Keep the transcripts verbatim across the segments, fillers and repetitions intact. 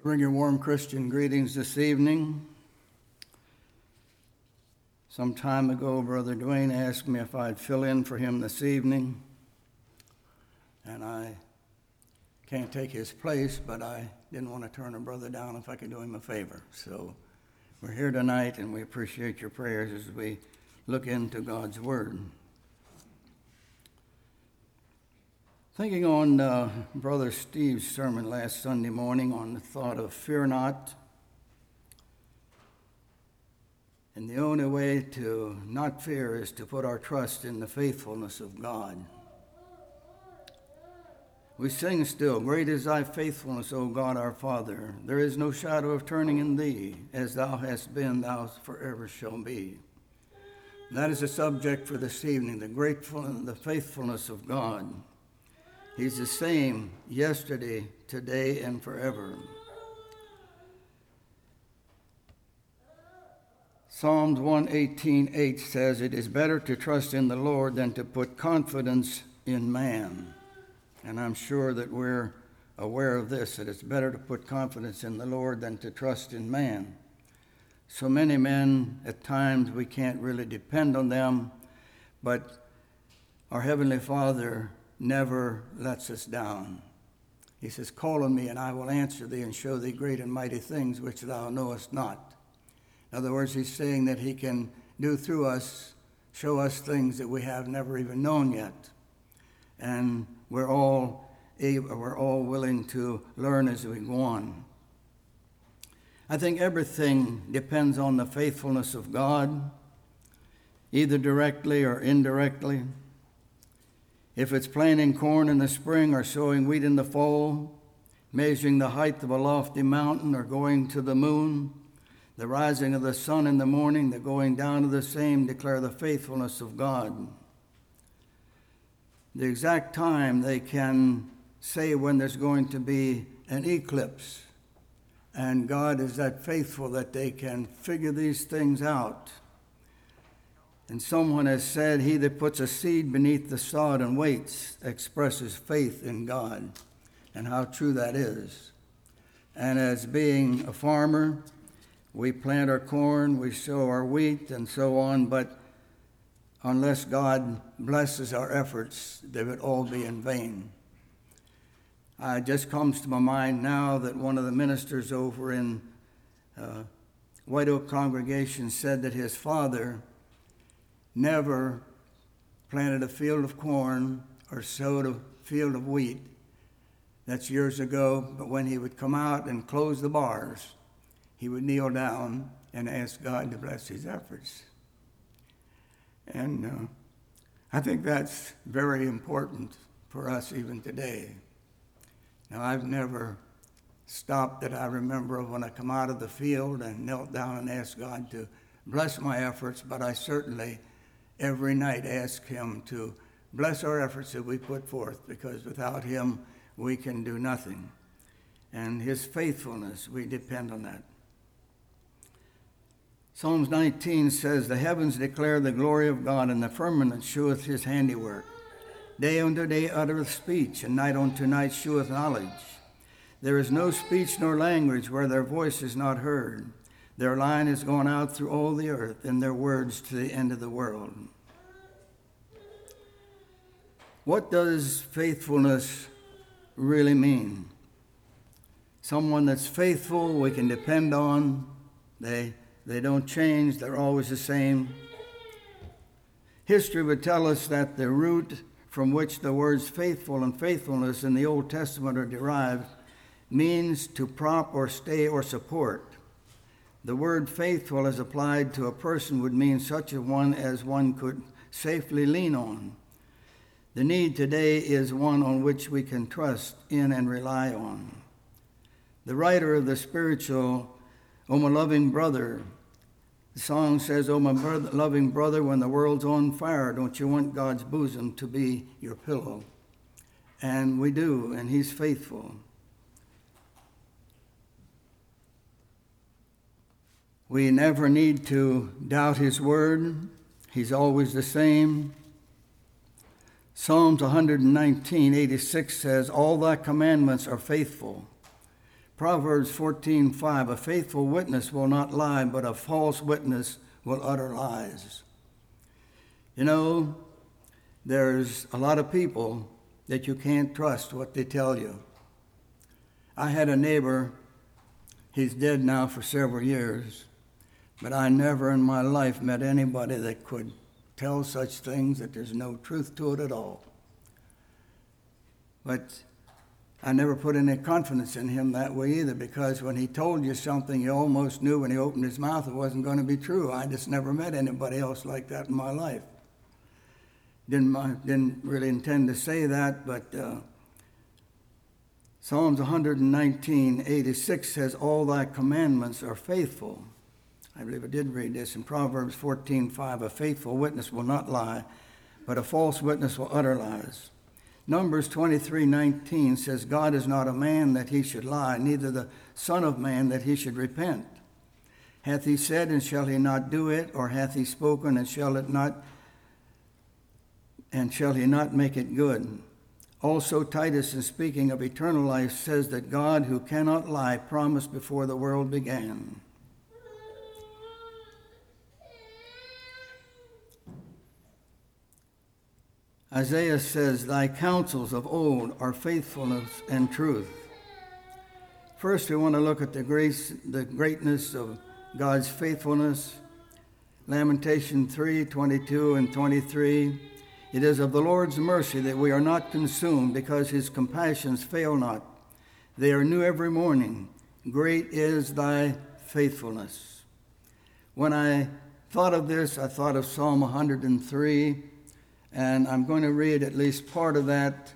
Bring your warm Christian greetings this evening. Some time ago, Brother Dwayne asked me if I'd fill in for him this evening, and I can't take his place, but I didn't want to turn a brother down if I could do him a favor. So we're here tonight, and we appreciate your prayers as we look into God's Word. Thinking on uh, Brother Steve's sermon last Sunday morning on the thought of fear not, and the only way to not fear is to put our trust in the faithfulness of God. We sing still, "Great is thy faithfulness, O God our Father. There is no shadow of turning in thee. As thou hast been, thou forever shalt be." That is the subject for this evening, the grateful and the faithfulness of God. He's the same yesterday, today, and forever. Psalms one eighteen eight says, "It is better to trust in the Lord than to put confidence in man." And I'm sure that we're aware of this, that it's better to put confidence in the Lord than to trust in man. So many men, at times, we can't really depend on them, but our Heavenly Father never lets us down. He says, "Call on me, and I will answer thee and show thee great and mighty things which thou knowest not." In other words, he's saying that he can do through us, show us things that we have never even known yet. And we're all able, we're all willing to learn as we go on. I think everything depends on the faithfulness of God, either directly or indirectly. If it's planting corn in the spring or sowing wheat in the fall, measuring the height of a lofty mountain or going to the moon, the rising of the sun in the morning, the going down of the same declare the faithfulness of God. The exact time they can say when there's going to be an eclipse, and God is that faithful that they can figure these things out. And someone has said, "He that puts a seed beneath the sod and waits expresses faith in God," and how true that is. And as being a farmer, we plant our corn, we sow our wheat, and so on, but unless God blesses our efforts, they would all be in vain. Uh, it just comes to my mind now that one of the ministers over in uh, White Oak congregation said that his father never planted a field of corn or sowed a field of wheat. That's years ago, but when he would come out and close the bars, he would kneel down and ask God to bless his efforts. And uh, I think that's very important for us even today. Now, I've never stopped that I remember when I come out of the field and knelt down and asked God to bless my efforts, but I certainly every night ask him to bless our efforts that we put forth, because without him we can do nothing. And his faithfulness, we depend on that. Psalms nineteen says, "The heavens declare the glory of God, and the firmament sheweth his handiwork. Day unto day uttereth speech, and night unto night sheweth knowledge. There is no speech nor language where their voice is not heard. Their line is gone out through all the earth, and their words to the end of the world." What does faithfulness really mean? Someone that's faithful, we can depend on. They, they don't change. They're always the same. History would tell us that the root from which the words faithful and faithfulness in the Old Testament are derived means to prop or stay or support. The word faithful as applied to a person would mean such a one as one could safely lean on. The need today is one on which we can trust in and rely on. The writer of the spiritual, "O my loving brother," the song says, "O my brother, loving brother, when the world's on fire, don't you want God's bosom to be your pillow?" And we do, and he's faithful. We never need to doubt his word. He's always the same. Psalms one nineteen, eighty-six says, "All thy commandments are faithful. Proverbs fourteen five, a faithful witness will not lie, but a false witness will utter lies. You know, there's a lot of people that you can't trust what they tell you. I had a neighbor, he's dead now for several years, but I never in my life met anybody that could tell such things that there's no truth to it at all. But I never put any confidence in him that way either, because when he told you something, you almost knew when he opened his mouth it wasn't going to be true. I just never met anybody else like that in my life. Didn't, didn't really intend to say that, but uh, Psalms one nineteen, eighty-six says, all thy commandments are faithful. I believe I did read this in Proverbs fourteen five, a faithful witness will not lie, but a false witness will utter lies. Numbers twenty-three nineteen says, God is not a man that he should lie, neither the son of man that he should repent. Hath he said, and shall he not do it? Or hath he spoken, and shall it not, and shall he not make it good? Also Titus, in speaking of eternal life, says that God, who cannot lie, promised before the world began. Isaiah says, thy counsels of old are faithfulness and truth. First, we want to look at the grace, the greatness of God's faithfulness. Lamentation three, twenty-two and twenty-three. It is of the Lord's mercy that we are not consumed, because his compassions fail not. They are new every morning. Great is thy faithfulness. When I thought of this, I thought of Psalm one hundred three. And I'm going to read at least part of that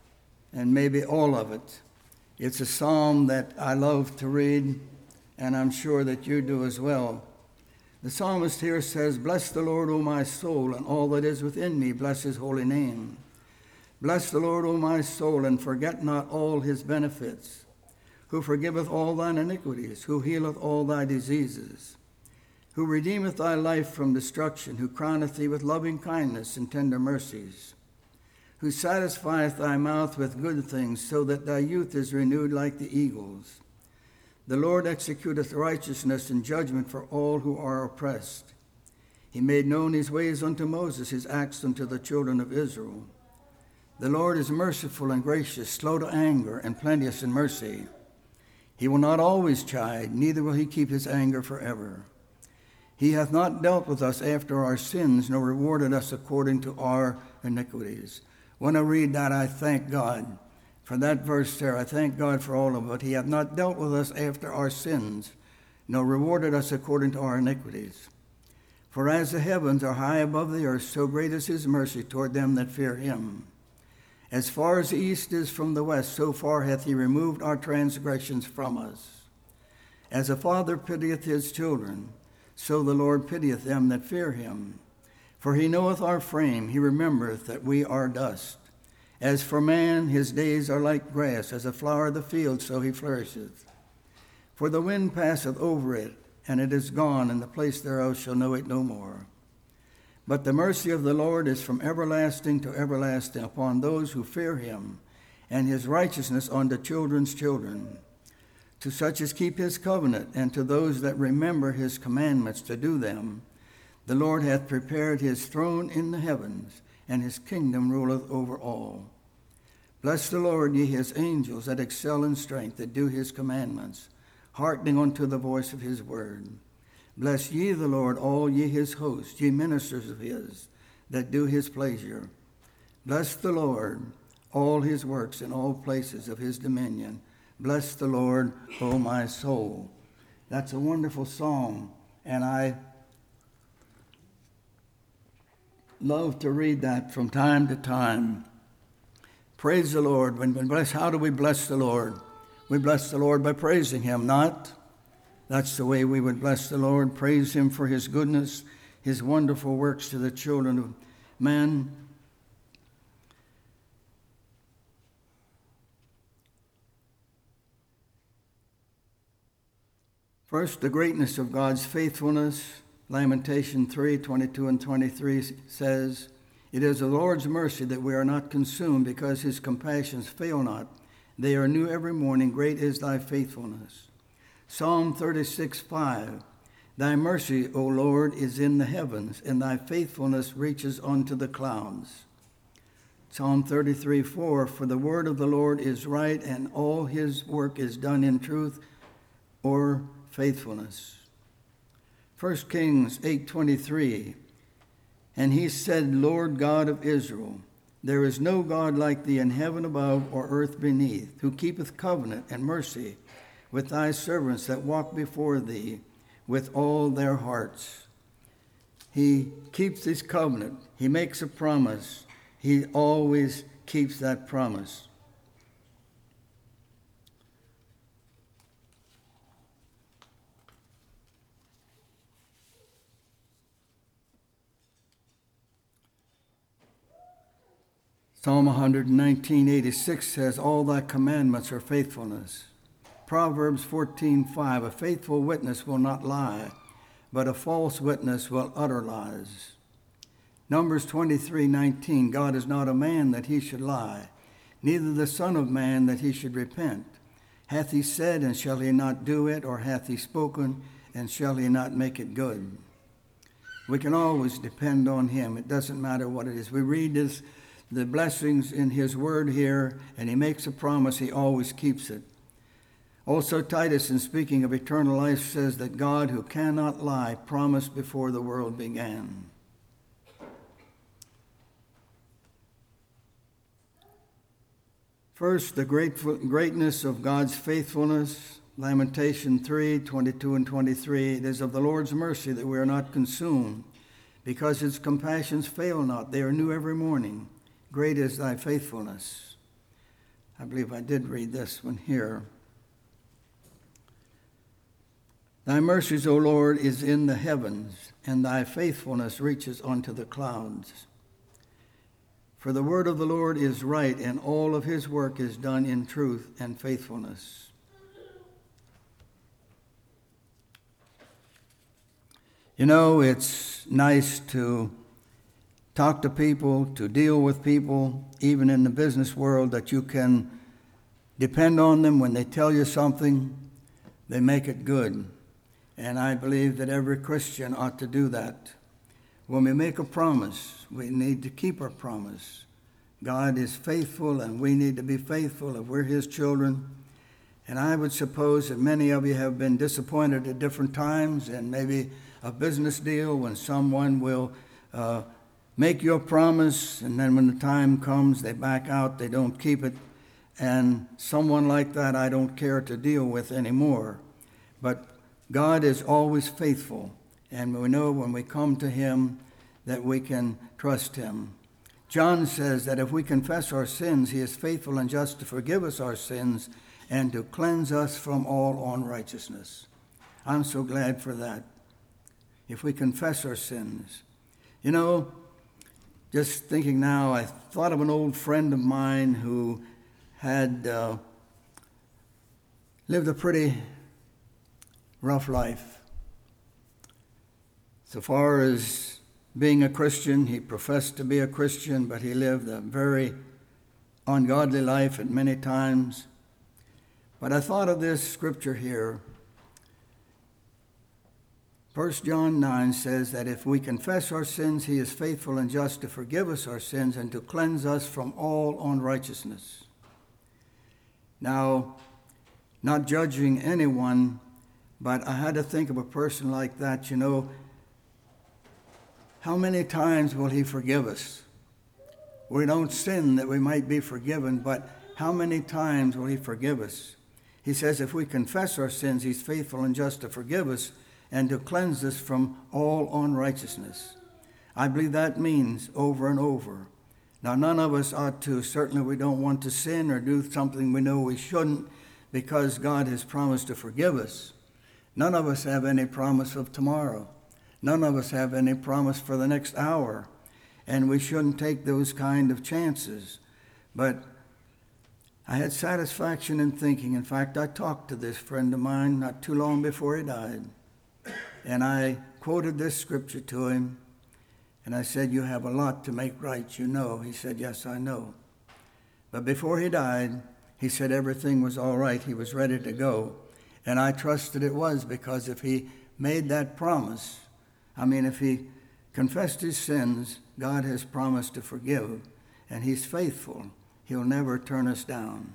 and maybe all of it. It's a psalm that I love to read, and I'm sure that you do as well. The psalmist here says, bless the Lord, O my soul, and all that is within me, bless his holy name. Bless the Lord, O my soul, and forget not all his benefits, who forgiveth all thine iniquities, who healeth all thy diseases, who redeemeth thy life from destruction, who crowneth thee with loving kindness and tender mercies, who satisfieth thy mouth with good things, so that thy youth is renewed like the eagles. The Lord executeth righteousness and judgment for all who are oppressed. He made known his ways unto Moses, his acts unto the children of Israel. The Lord is merciful and gracious, slow to anger, and plenteous in mercy. He will not always chide, neither will he keep his anger forever. He hath not dealt with us after our sins, nor rewarded us according to our iniquities. When I read that, I thank God for that verse there. I thank God for all of it. He hath not dealt with us after our sins, nor rewarded us according to our iniquities. For as the heavens are high above the earth, so great is his mercy toward them that fear him. As far as the east is from the west, so far hath he removed our transgressions from us. As a father pitieth his children, so the Lord pitieth them that fear him. For he knoweth our frame, he remembereth that we are dust. As for man, his days are like grass, as a flower of the field, so he flourisheth. For the wind passeth over it, and it is gone, and the place thereof shall know it no more. But the mercy of the Lord is from everlasting to everlasting upon those who fear him, and his righteousness on the children's children, to such as keep his covenant, and to those that remember his commandments to do them. The Lord hath prepared his throne in the heavens, and his kingdom ruleth over all. Bless the Lord, ye his angels that excel in strength, that do his commandments, hearkening unto the voice of his word. Bless ye the Lord, all ye his hosts, ye ministers of his, that do his pleasure. Bless the Lord, all his works in all places of his dominion. Bless the Lord, O my soul. That's a wonderful song, and I love to read that from time to time. Praise the Lord. When we bless, how do we bless the Lord? We bless the Lord by praising him, not? That's the way we would bless the Lord. Praise him for his goodness, his wonderful works to the children of men. First, the greatness of God's faithfulness. Lamentation three, twenty-two and twenty-three says, it is the Lord's mercy that we are not consumed, because his compassions fail not. They are new every morning. Great is thy faithfulness. Psalm thirty-six, five. Thy mercy, O Lord, is in the heavens, and thy faithfulness reaches unto the clouds. Psalm thirty-three, four. For the word of the Lord is right, and all his work is done in truth or faithfulness. First Kings eight, twenty-three. And he said, Lord God of Israel, there is no God like thee in heaven above or earth beneath, who keepeth covenant and mercy with thy servants that walk before thee with all their hearts. He keeps his covenant. He makes a promise. He always keeps that promise. Psalm one nineteen, eighty-six says, all thy commandments are faithfulness. Proverbs fourteen, five, a faithful witness will not lie, but a false witness will utter lies. Numbers twenty-three, nineteen, God is not a man that he should lie, neither the Son of Man that he should repent. Hath he said, and shall he not do it? Or hath he spoken, and shall he not make it good? We can always depend on him. It doesn't matter what it is. We read this, the blessings in his word here, and he makes a promise. He always keeps it. Also, Titus, in speaking of eternal life, says that God, who cannot lie, promised before the world began. First, the grateful, greatness of God's faithfulness. Lamentation three, twenty-two and twenty-three. It is of the Lord's mercy that we are not consumed, because his compassions fail not. They are new every morning. Great is thy faithfulness. I believe I did read this one here. Thy mercies, O Lord, is in the heavens, and thy faithfulness reaches unto the clouds. For the word of the Lord is right, and all of his work is done in truth and faithfulness. You know, it's nice to talk to people, to deal with people, even in the business world, that you can depend on them. When they tell you something, they make it good. And I believe that every Christian ought to do that. When we make a promise, we need to keep our promise. God is faithful, and we need to be faithful if we're his children. And I would suppose that many of you have been disappointed at different times, and maybe a business deal when someone will uh, make you a promise, and then when the time comes, they back out, they don't keep it. And someone like that I don't care to deal with anymore. But God is always faithful, and we know when we come to him that we can trust him. John says that if we confess our sins, he is faithful and just to forgive us our sins and to cleanse us from all unrighteousness. I'm so glad for that. If we confess our sins. You know, just thinking now, I thought of an old friend of mine who had uh, lived a pretty rough life. So far as being a Christian, he professed to be a Christian, but he lived a very ungodly life at many times. But I thought of this scripture here. First John nine says that if we confess our sins, he is faithful and just to forgive us our sins and to cleanse us from all unrighteousness. Now, not judging anyone, but I had to think of a person like that. You know, how many times will he forgive us? We don't sin that we might be forgiven, but how many times will he forgive us? He says if we confess our sins, he's faithful and just to forgive us and to cleanse us from all unrighteousness. I believe that means over and over. Now, none of us ought to. Certainly we don't want to sin or do something we know we shouldn't, because God has promised to forgive us. None of us have any promise of tomorrow. None of us have any promise for the next hour, and we shouldn't take those kind of chances. But I had satisfaction in thinking. In fact, I talked to this friend of mine not too long before he died, and I quoted this scripture to him, and I said, you have a lot to make right, you know. He said, yes, I know. But before he died, he said everything was all right. He was ready to go. And I trusted it was, because if he made that promise, I mean, if he confessed his sins, God has promised to forgive, and he's faithful. He'll never turn us down.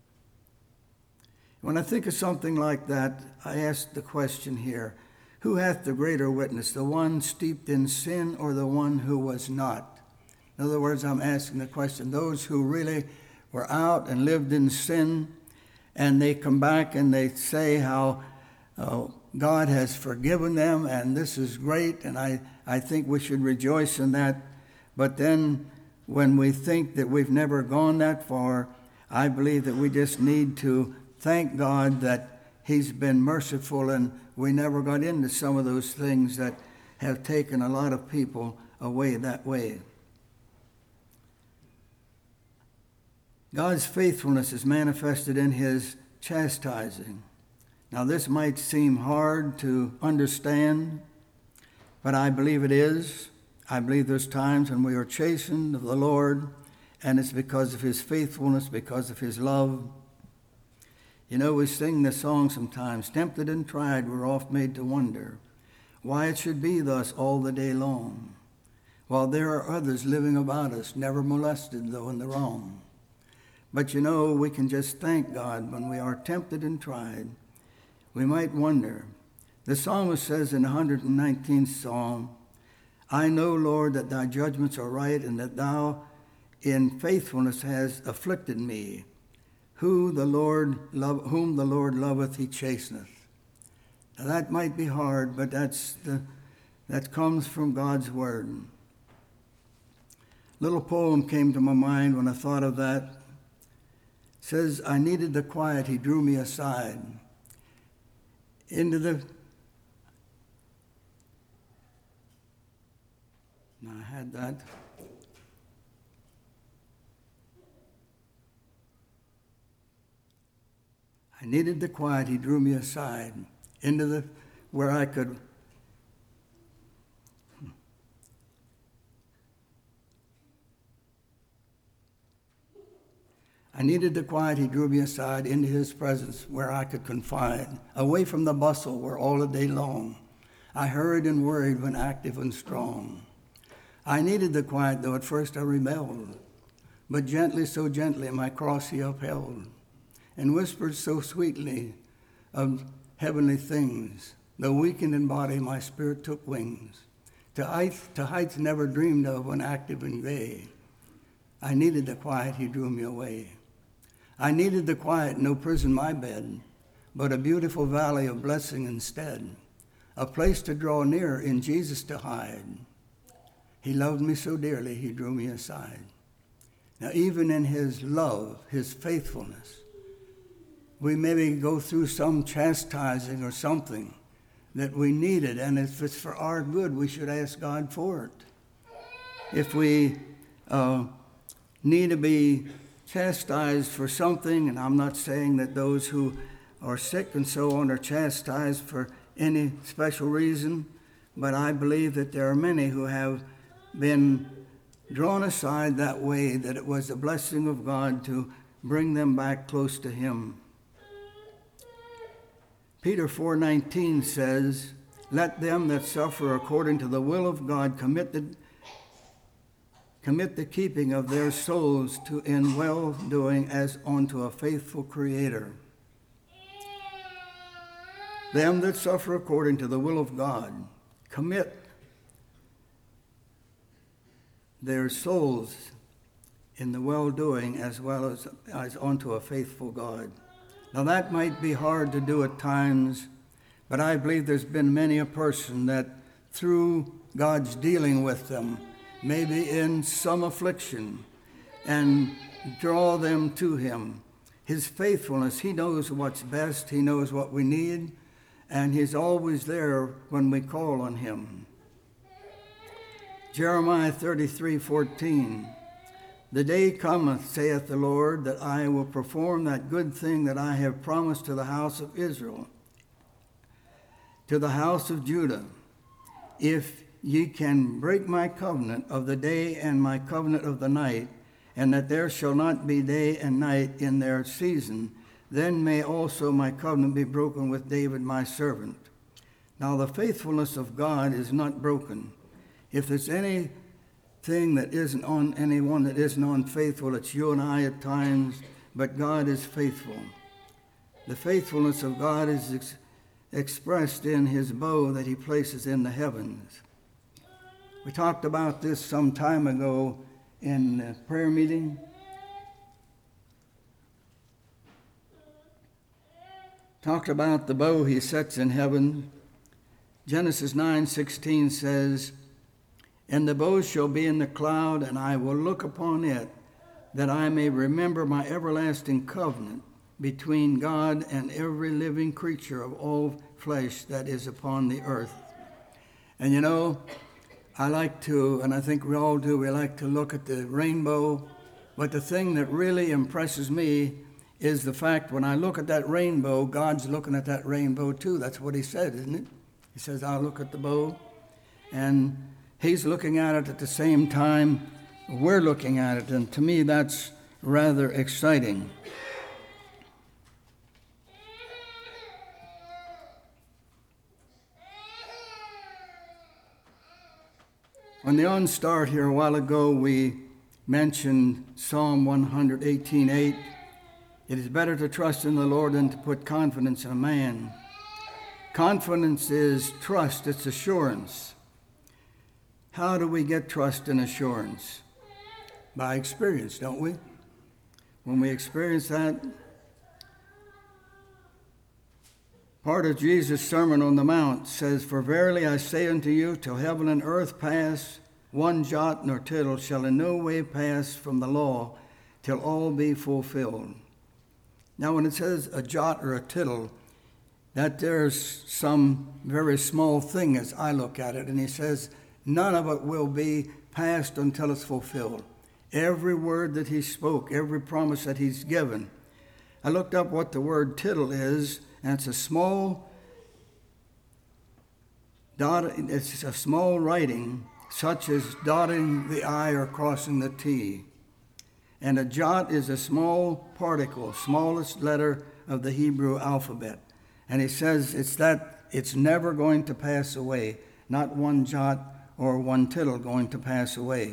When I think of something like that, I ask the question here, who hath the greater witness, the one steeped in sin or the one who was not? In other words, I'm asking the question, those who really were out and lived in sin, and they come back and they say how uh, God has forgiven them, and this is great, and I, I think we should rejoice in that. But then when we think that we've never gone that far, I believe that we just need to thank God that he's been merciful and we never got into some of those things that have taken a lot of people away that way. God's faithfulness is manifested in his chastising. Now, this might seem hard to understand, but I believe it is. I believe there's times when we are chastened of the Lord, and it's because of his faithfulness, because of his love. You know, we sing this song sometimes, tempted and tried, we're oft made to wonder why it should be thus all the day long, while there are others living about us, never molested, though in the wrong. But you know, we can just thank God when we are tempted and tried. We might wonder. The psalmist says in the one hundred nineteenth Psalm, I know, Lord, that thy judgments are right, and that thou in faithfulness hast afflicted me. Who the Lord love, whom the Lord loveth, he chasteneth. Now that might be hard, but that's the that comes from God's word. Little poem came to my mind when I thought of that. It says, I needed the quiet, he drew me aside into the. Now I had that. I needed the quiet, he drew me aside into the, where I could, I needed the quiet, he drew me aside into his presence where I could confide, away from the bustle where all the day long I hurried and worried when active and strong. I needed the quiet, though at first I rebelled, but gently, so gently, my cross he upheld, and whispered so sweetly of heavenly things. Though weakened in body, my spirit took wings to heights, to heights never dreamed of when active and gay. I needed the quiet, he drew me away. I needed the quiet, no prison my bed, but a beautiful valley of blessing instead, a place to draw near, in Jesus to hide. He loved me so dearly, he drew me aside. Now, even in his love, his faithfulness, we maybe go through some chastising or something that we needed, and if it's for our good, we should ask God for it. If we uh, need to be chastised for something, and I'm not saying that those who are sick and so on are chastised for any special reason, but I believe that there are many who have been drawn aside that way, that it was a blessing of God to bring them back close to him. Peter four nineteen says, let them that suffer according to the will of God commit the, commit the keeping of their souls to in well-doing as unto a faithful Creator. Them that suffer according to the will of God commit their souls in the well-doing as well as, as unto a faithful God. Now that might be hard to do at times, but I believe there's been many a person that through God's dealing with them, maybe in some affliction, and draw them to him. His faithfulness, he knows what's best, he knows what we need, and he's always there when we call on him. Jeremiah thirty-three fourteen. The day cometh, saith the Lord, that I will perform that good thing that I have promised to the house of Israel, to the house of Judah. If ye can break my covenant of the day and my covenant of the night, and that there shall not be day and night in their season, then may also my covenant be broken with David my servant. Now the faithfulness of God is not broken. If there's anything that isn't on anyone that isn't unfaithful, it's you and I at times, but God is faithful. The faithfulness of God is ex- expressed in his bow that he places in the heavens. We talked about this some time ago in the prayer meeting. Talked about the bow he sets in heaven. Genesis nine sixteen says, "And the bow shall be in the cloud, and I will look upon it, that I may remember my everlasting covenant between God and every living creature of all flesh that is upon the earth." And you know, I like to, and I think we all do, we like to look at the rainbow, but the thing that really impresses me is the fact when I look at that rainbow, God's looking at that rainbow too. That's what he said, isn't it? He says, I'll look at the bow, and he's looking at it at the same time we're looking at it, and to me that's rather exciting. On the onstart here a while ago, we mentioned Psalm one eighteen eight. It is better to trust in the Lord than to put confidence in a man. Confidence is trust, it's assurance. How do we get trust and assurance? By experience, don't we? When we experience that, part of Jesus' Sermon on the Mount says, "For verily I say unto you, till heaven and earth pass, one jot nor tittle shall in no way pass from the law, till all be fulfilled." Now, when it says a jot or a tittle, that there's some very small thing as I look at it. And he says, none of it will be passed until it's fulfilled. Every word that he spoke, every promise that he's given. I looked up what the word tittle is, and it's a small dot, it's a small writing, such as dotting the I or crossing the T. And a jot is a small particle, smallest letter of the Hebrew alphabet. And he says it's that it's never going to pass away, not one jot or one tittle going to pass away.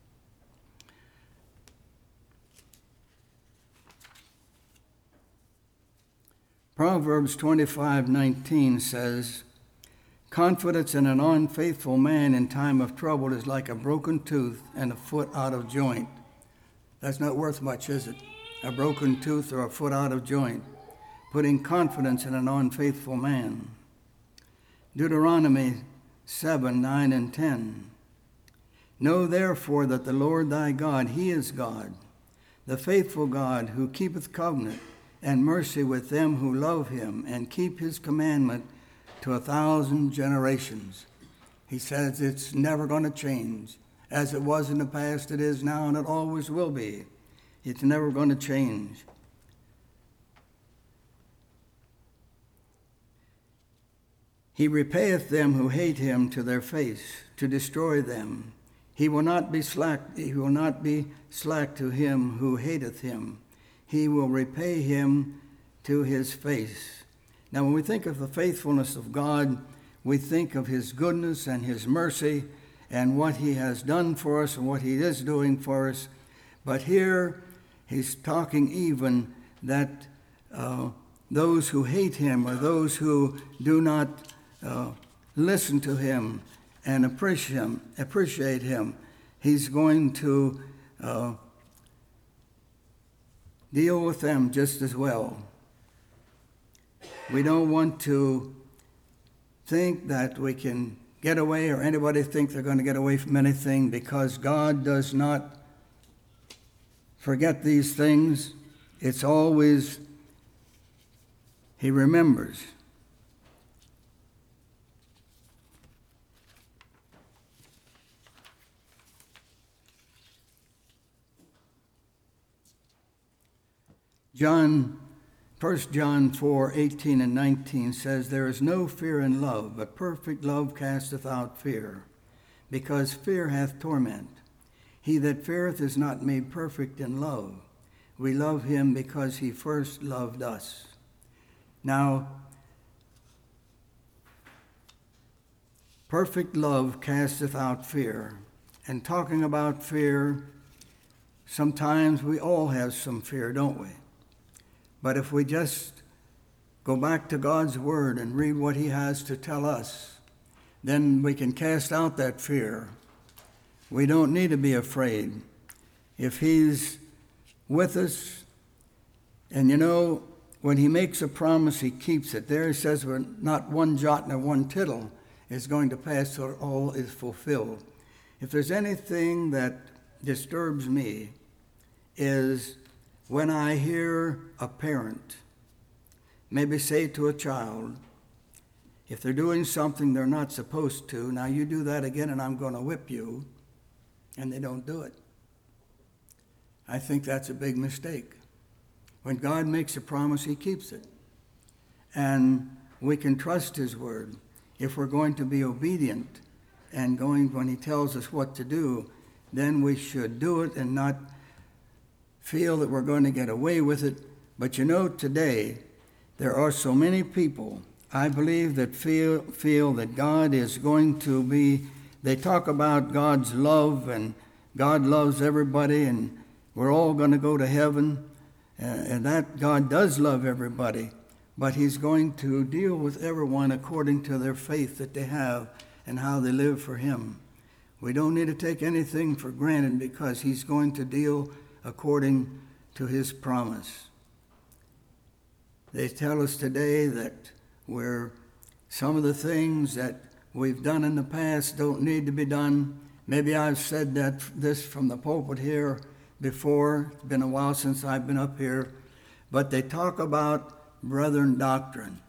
Proverbs twenty-five nineteen says, "Confidence in an unfaithful man in time of trouble is like a broken tooth and a foot out of joint." That's not worth much, is it? A broken tooth or a foot out of joint. Putting confidence in an unfaithful man. Deuteronomy seven, nine, and ten. "Know therefore that the Lord thy God, he is God, the faithful God, who keepeth covenant and mercy with them who love him and keep his commandment to a thousand generations." He says it's never going to change. As it was in the past, it is now, and it always will be. It's never going to change. "He repayeth them who hate him to their face, to destroy them. He will not be slack, he will not be slack to him who hateth him. He will repay him to his face." Now, when we think of the faithfulness of God, we think of his goodness and his mercy and what he has done for us and what he is doing for us. But here he's talking even that uh, those who hate him or those who do not uh, listen to him and appreciate him, appreciate him, he's going to uh, deal with them just as well. We don't want to think that we can get away, or anybody think they're going to get away from anything, because God does not forget these things. It's always, he remembers. John, First John four, eighteen and nineteen says, "There is no fear in love, but perfect love casteth out fear, because fear hath torment. He that feareth is not made perfect in love. We love him because he first loved us. Now, perfect love casteth out fear. And talking about fear, sometimes we all have some fear, don't we? But if we just go back to God's word and read what he has to tell us, then we can cast out that fear. We don't need to be afraid. If he's with us, and you know, when he makes a promise, he keeps it. There he says, we're not one jot nor one tittle is going to pass till all is fulfilled. If there's anything that disturbs me, is when I hear a parent maybe say to a child, if they're doing something they're not supposed to, now you do that again and I'm going to whip you, and they don't do it. I think that's a big mistake. When God makes a promise, he keeps it. And we can trust his word. If we're going to be obedient and going when he tells us what to do, then we should do it and not feel that we're going to get away with it. But you know, today, there are so many people, I believe, that feel, feel that God is going to be, they talk about God's love and God loves everybody and we're all going to go to heaven. And that God does love everybody, but he's going to deal with everyone according to their faith that they have and how they live for him. We don't need to take anything for granted because he's going to deal according to his promise. They tell us today that we're, some of the things that we've done in the past don't need to be done. Maybe I've said that this from the pulpit here before. It's been a while since I've been up here. But they talk about brethren doctrine.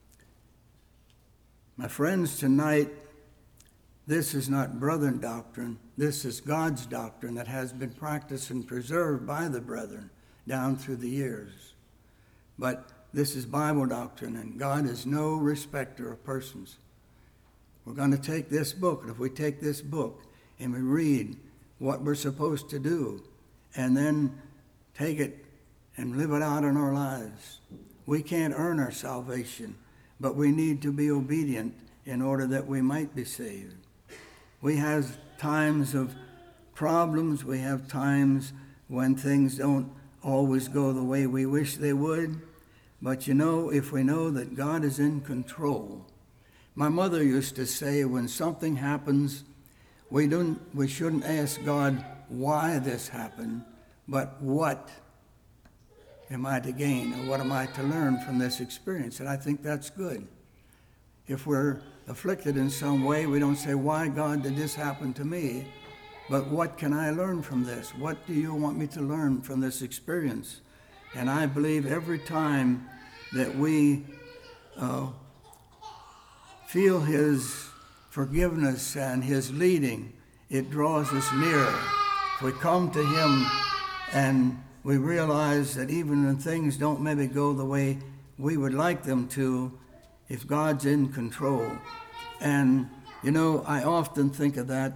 My friends, tonight, this is not brethren doctrine. This is God's doctrine that has been practiced and preserved by the brethren down through the years. But this is Bible doctrine, and God is no respecter of persons. We're going to take this book, and if we take this book and we read what we're supposed to do, and then take it and live it out in our lives. We can't earn our salvation, but we need to be obedient in order that we might be saved. We have times of problems. We have times when things don't always go the way we wish they would. But you know, if we know that God is in control. My mother used to say, when something happens, we don't, we shouldn't ask God why this happened, but what am I to gain, or what am I to learn from this experience? And I think that's good. If we're afflicted in some way, we don't say, why, God, did this happen to me? But what can I learn from this? What do you want me to learn from this experience? And I believe every time that we uh, feel his forgiveness and his leading, it draws us nearer. If we come to him and we realize that even when things don't maybe go the way we would like them to, if God's in control. And, you know, I often think of that.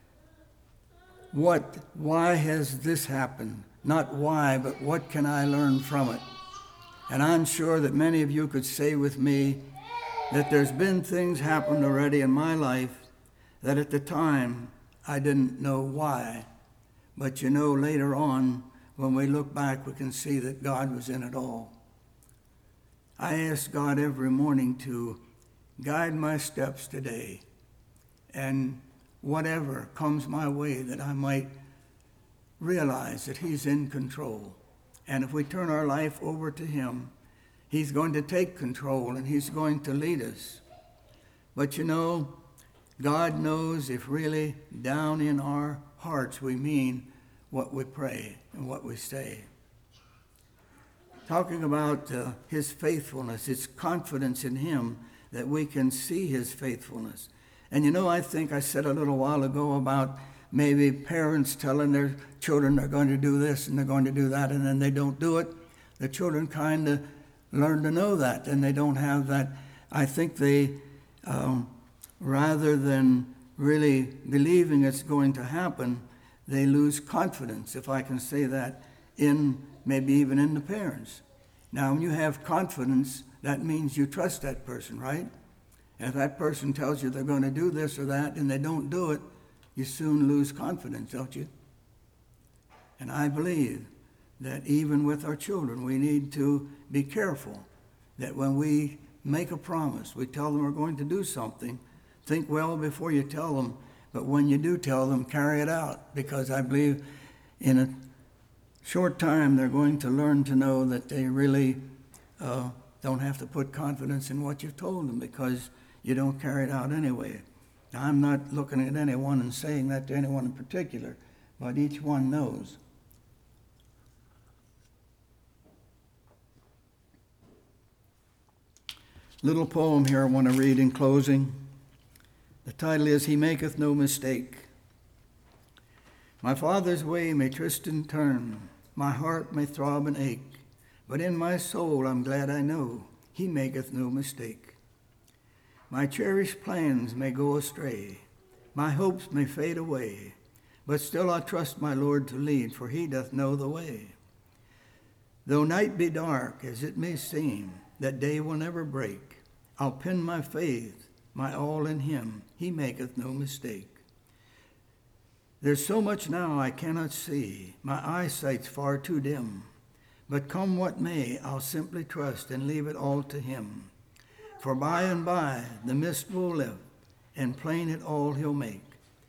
What, why has this happened? Not why, but what can I learn from it? And I'm sure that many of you could say with me that there's been things happened already in my life that at the time I didn't know why. But you know, later on, when we look back, we can see that God was in it all. I ask God every morning to guide my steps today, and whatever comes my way, that I might realize that he's in control. And if we turn our life over to him, he's going to take control and he's going to lead us. But you know, God knows if really down in our hearts we mean what we pray and what we say. Talking about uh, his faithfulness, it's confidence in him that we can see his faithfulness. And you know, I think I said a little while ago about maybe parents telling their children they're going to do this and they're going to do that, and then they don't do it. The children kind of learn to know that, and they don't have that. I think they, um, rather than really believing it's going to happen, they lose confidence, if I can say that, in maybe even in the parents. Now, when you have confidence, that means you trust that person, right? And if that person tells you they're going to do this or that and they don't do it, you soon lose confidence, don't you? And I believe that even with our children, we need to be careful that when we make a promise, we tell them we're going to do something, think well before you tell them, but when you do tell them, carry it out, because I believe in a short time they're going to learn to know that they really uh, don't have to put confidence in what you've told them because you don't carry it out anyway. Now, I'm not looking at anyone and saying that to anyone in particular, but each one knows. Little poem here I want to read in closing. The title is, He Maketh No Mistake. My Father's way may twist and turn, my heart may throb and ache, but in my soul I'm glad I know He maketh no mistake. My cherished plans may go astray, my hopes may fade away, but still I trust my Lord to lead, for He doth know the way. Though night be dark, as it may seem, that day will never break, I'll pin my faith, my all in Him, He maketh no mistake. There's so much now I cannot see, my eyesight's far too dim, but come what may, I'll simply trust and leave it all to Him. For by and by the mist will lift, and plain it all He'll make.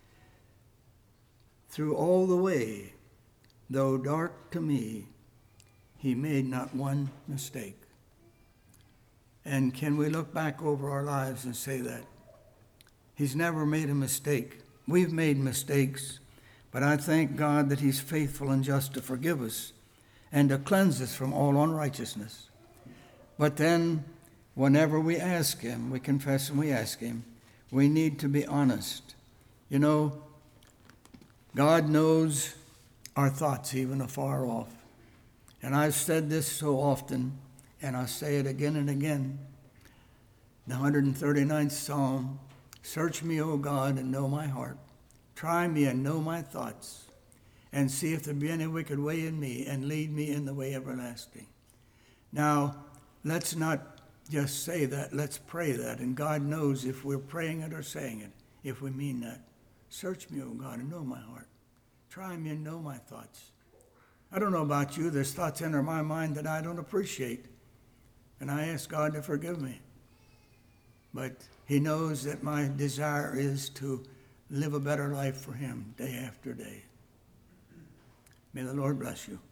Through all the way, though dark to me, He made not one mistake. And can we look back over our lives and say that? He's never made a mistake. We've made mistakes, but I thank God that He's faithful and just to forgive us and to cleanse us from all unrighteousness. But then, whenever we ask Him, we confess and we ask Him, we need to be honest. You know, God knows our thoughts even afar off. And I've said this so often, and I'll say it again and again. The one hundred thirty-ninth Psalm, search me, O God, and know my heart. Try me and know my thoughts, and see if there be any wicked way in me, and lead me in the way everlasting. Now, let's not just say that, let's pray that, and God knows if we're praying it or saying it, if we mean that. Search me, O God, and know my heart. Try me and know my thoughts. I don't know about you, there's thoughts enter my mind that I don't appreciate, and I ask God to forgive me. But He knows that my desire is to live a better life for Him day after day. May the Lord bless you.